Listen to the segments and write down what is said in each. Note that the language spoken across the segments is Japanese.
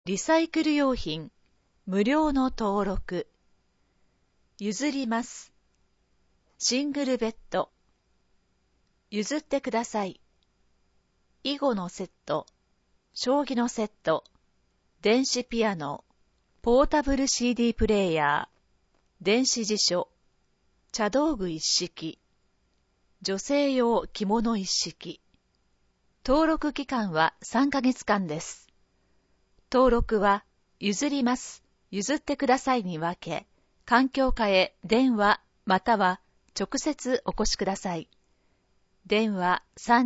リサイクル用品、無料の登録。譲ります。シングルベッド。譲ってください。囲碁のセット、将棋のセット、電子ピアノ、ポータブル CD プレイヤー、電子辞書、茶道具一式、女性用着物一式。登録期間は3ヶ月間です。登録は譲ります、譲ってくださいに分け、環境課へ電話または直接お越しください。電話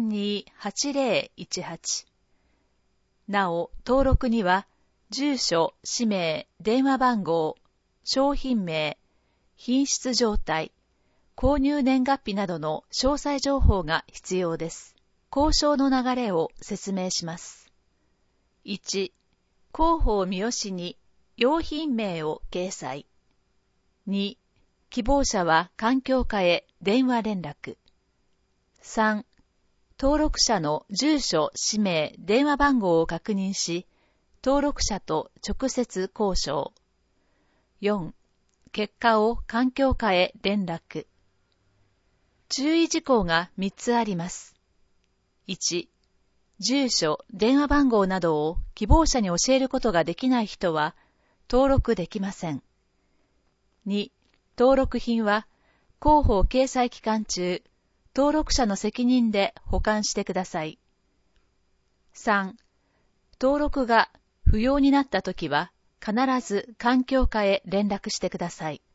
328018。なお、登録には、住所、氏名、電話番号、商品名、品質状態、購入年月日などの詳細情報が必要です。交渉の流れを説明します。1、広報三好に用品名を掲載。2、希望者は環境課へ電話連絡。3、登録者の住所、氏名、電話番号を確認し、登録者と直接交渉。4、結果を環境課へ連絡。注意事項が3つあります。1、住所、電話番号などを希望者に教えることができない人は登録できません。2、登録品は広報掲載期間中、登録者の責任で保管してください。3、登録が不要になったときは必ず環境課へ連絡してください。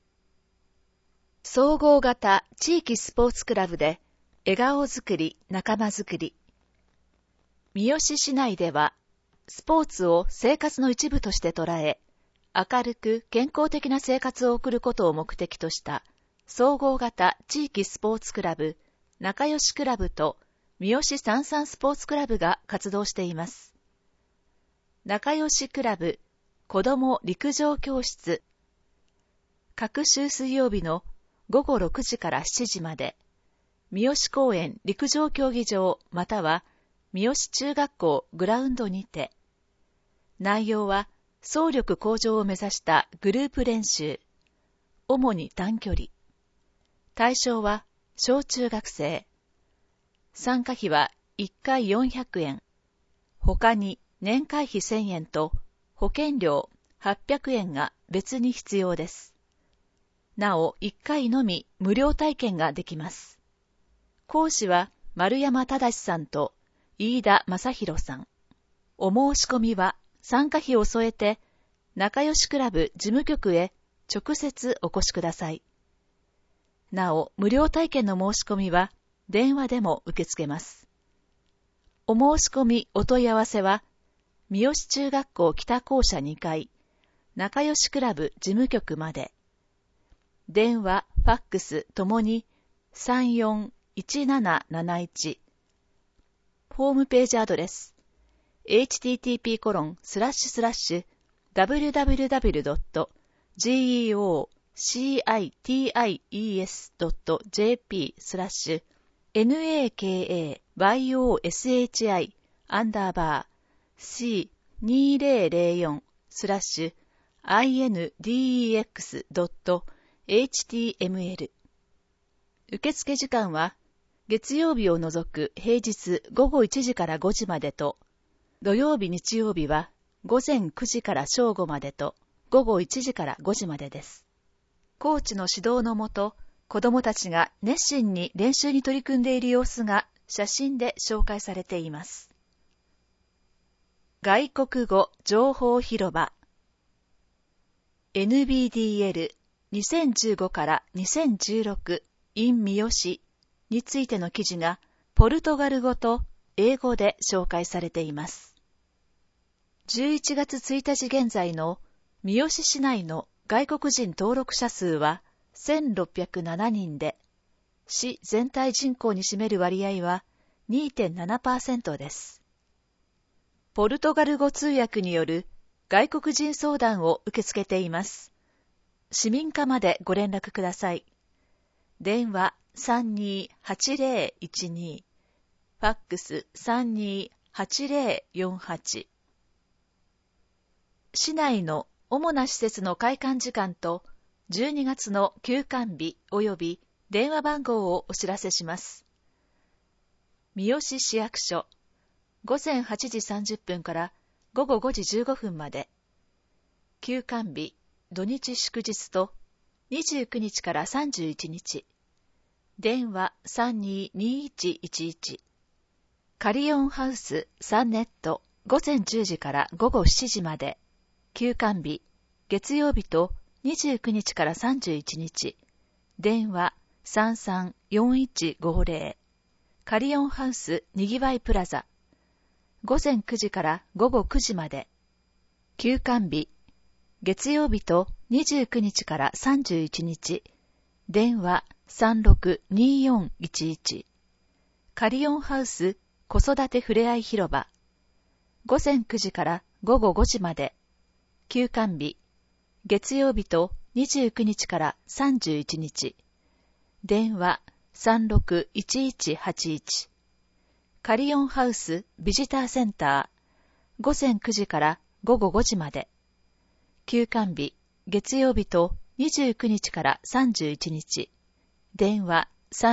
総合型地域スポーツクラブで笑顔づくり、仲間づくり。三好市内ではスポーツを生活の一部として捉え、明るく健康的な生活を送ることを目的とした総合型地域スポーツクラブ、仲良しクラブと三好三々スポーツクラブが活動しています。仲良しクラブ、子ども陸上教室。各週水曜日の午後6時から7時まで、三好公園陸上競技場または三好中学校グラウンドにて。内容は走力向上を目指したグループ練習。主に短距離。対象は小中学生。参加費は1回400円。他に年会費1000円と保険料800円が別に必要です。なお1回のみ無料体験ができます。講師は丸山忠さんと飯田正弘さん。お申し込みは参加費を添えて仲良しクラブ事務局へ直接お越しください。なお、無料体験の申し込みは電話でも受け付けます。お申し込みお問い合わせは、三好中学校北校舎2階、仲良しクラブ事務局まで。電話、ファックスともに341771。ホームページアドレス、http://www.geocaity.jp/NAKYOSHI_INDEX.jp/INDEX.html。受付時間は月曜日を除く平日午後1時から5時までと、土曜日日曜日は午前9時から正午までと午後1時から5時までです。コーチの指導のもと、子どもたちが熱心に練習に取り組んでいる様子が写真で紹介されています。外国語情報広場 NBDL2015 から2016 in 三好についての記事がポルトガル語と英語で紹介されています。11月1日現在の三好市内の外国人登録者数は1607人で、市全体人口に占める割合は 2.7% です。ポルトガル語通訳による外国人相談を受け付けています。市民課までご連絡ください。電話328012、ファックス328048。 市内の主な施設の開館時間と12月の休館日及び電話番号をお知らせします。三好市役所、午前8時30分から午後5時15分まで。休館日、土日祝日と29日から31日。電話322111。カリオンハウスサンネット、午前10時から午後7時まで。休館日、月曜日と29日から31日。電話334150。カリオンハウスにぎわいプラザ。午前9時から午後9時まで。休館日、月曜日と29日から31日。電話362411。カリオンハウス子育てふれあい広場。午前9時から午後5時まで。休館日、月曜日と29日から31日。電話361181。カリオンハウスビジターセンター。午前9時から午後5時まで。休館日、月曜日と29日から31日。電話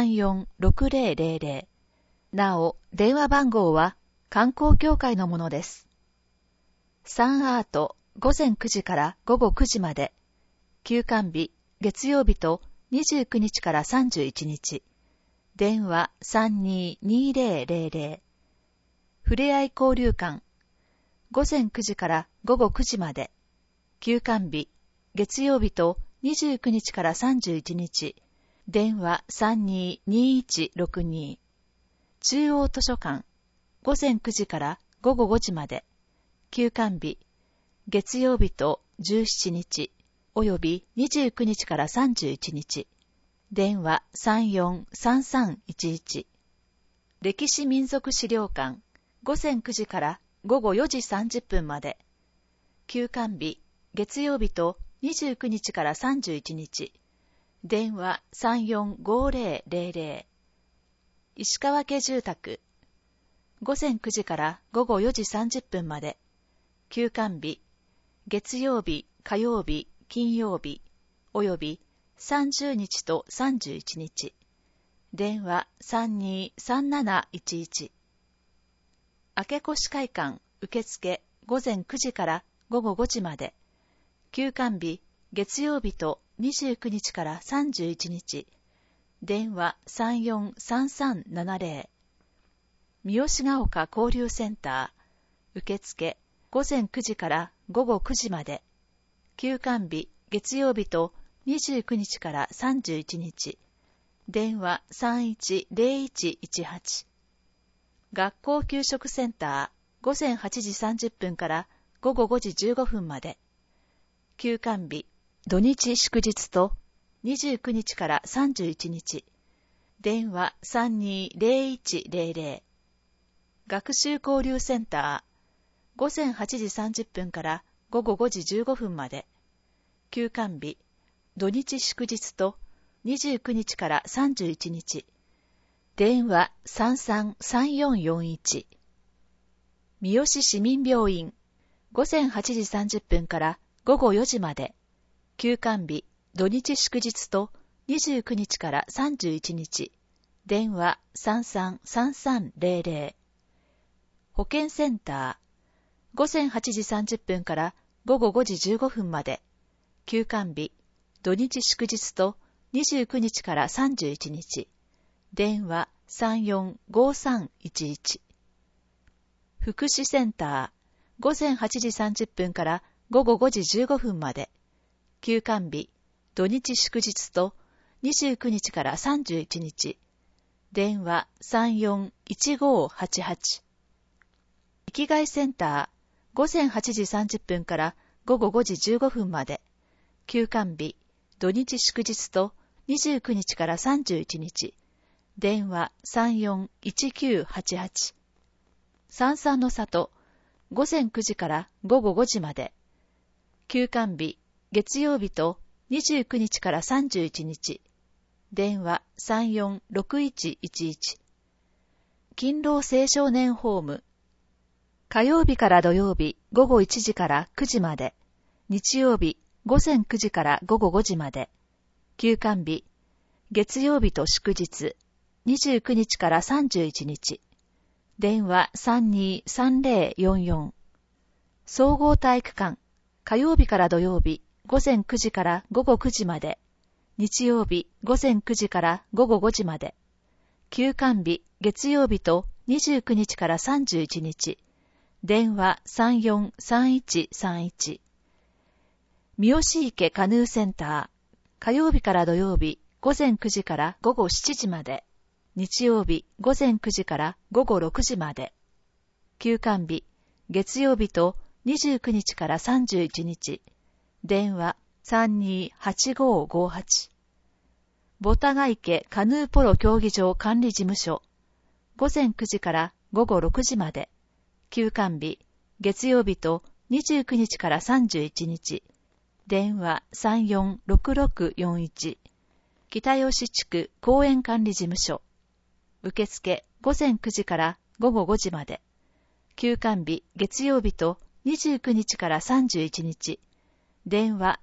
346000。なお、電話番号は観光協会のものです。サンアート、午前9時から午後9時まで。休館日、月曜日と29日から31日。電話322000。ふれあい交流館。午前9時から午後9時まで。休館日、月曜日と29日から31日。電話322162。中央図書館。午前9時から午後5時まで。休館日、月曜日と17日。および29日から31日。電話343311。歴史民族資料館。午前9時から午後4時30分まで。休館日、月曜日と29日から31日。電話345000。石川家住宅。午前9時から午後4時30分まで。休館日、月曜日、火曜日、金曜日、および30日と31日。電話323711。明越会館受付午前9時から午後5時まで。休館日、月曜日と29日から31日。電話343370。三好が丘交流センター受付午前9時から午後9時まで。休館日、月曜日と29日から31日。電話310118。学校給食センター、午前8時30分から午後5時15分まで。休館日、土日祝日と29日から31日。電話320100。学習交流センター、午前8時30分から午後5時15分まで。休館日、土日祝日と29日から31日。電話333441。三好市民病院。午前8時30分から午後4時まで。休館日、土日祝日と29日から31日。電話333300。保健センター。午前8時30分から午後5時15分まで。休館日、土日祝日と29日から31日。電話345311。福祉センター。午前8時30分から午後5時15分まで。休館日、土日祝日と29日から31日。電話341588。生きがいセンター。午前8時30分から午後5時15分まで。休館日、土日祝日と29日から31日。電話341988。三々の里。午前9時から午後5時まで。休館日、月曜日と29日から31日。電話346111。勤労青少年ホーム。 火曜日から土曜日午後1時から9時まで、日曜日午前9時から午後5時まで、休館日、月曜日と祝日、29日から31日、電話 323044、総合体育館、火曜日から土曜日午前9時から午後9時まで、日曜日午前9時から午後5時まで、休館日、月曜日と29日から31日、電話 343131。三好池カヌーセンター、火曜日から土曜日午前9時から午後7時まで、日曜日午前9時から午後6時まで、休館日、月曜日と29日から31日、電話 328558。ボタガ池カヌーポロ競技場管理事務所、午前9時から午後6時まで、休館日、月曜日と29日から31日、電話 346641。北吉地区公園管理事務所、受付午前9時から午後5時まで、休館日、月曜日と29日から31日、電話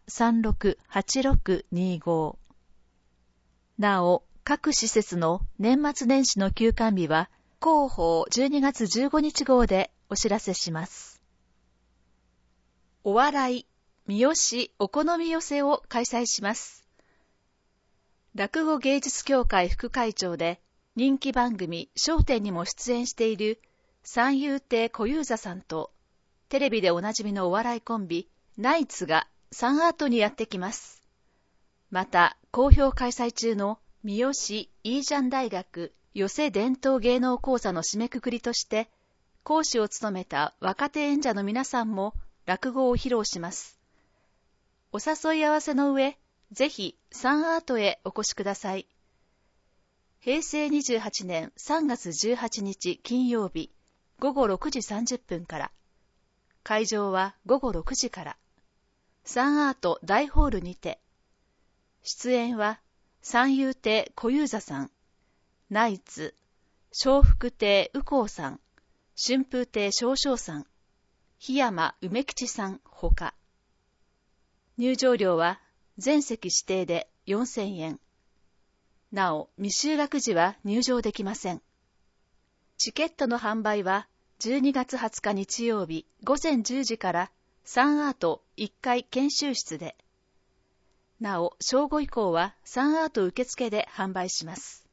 368625。なお、各施設の年末年始の休館日は、広報12月15日号でお知らせします。お笑い、三好お好み寄せを開催します。落語芸術協会副会長で、人気番組笑点にも出演している三遊亭小遊三さんと、テレビでおなじみのお笑いコンビ、ナイツがサンアートにやってきます。また、好評開催中の三好イージャン大学寄席伝統芸能講座の締めくくりとして、講師を務めた若手演者の皆さんも落語を披露します。お誘い合わせの上、ぜひサンアートへお越しください。平成28年3月18日金曜日午後6時30分から、会場は午後6時から、サンアート大ホールにて、出演は三遊亭小遊三さん、ナイツ、笑福亭右近さん、春風亭昇々さん、檜山梅吉さんほか。入場料は全席指定で4000円。なお、未就学時は入場できません。チケットの販売は12月20日日曜日午前10時からサンアート1階研修室で、なお、正午以降はサンアート受付で販売します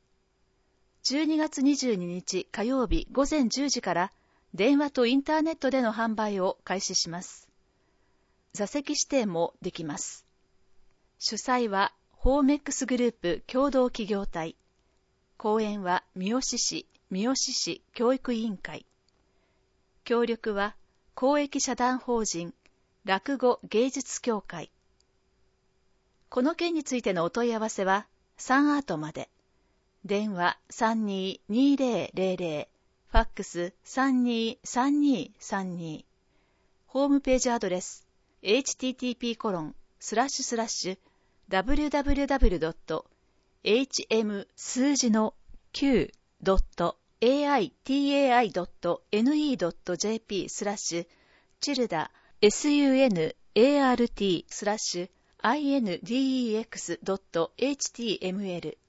。12月22日火曜日午前10時から電話とインターネットでの販売を開始します。座席指定もできます。主催はホーメックスグループ共同企業体。講演は三好市教育委員会。協力は公益社団法人落語芸術協会。この件についてのお問い合わせはサンアートまで。電話 322000、ファックス 323232。ホームページアドレス http://www.hm数字の9.aitai.ne.jp/childa.index.html